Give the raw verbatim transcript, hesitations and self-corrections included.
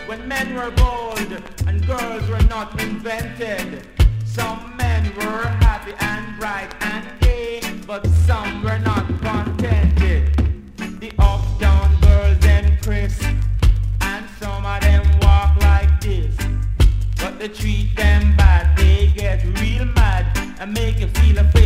when men were bold and girls were not invented. Some men were happy and bright and gay, but some were not contented. The up-down girls them crisp, and some of them walk like this. But they treat them bad, they get real mad and make you feel afraid.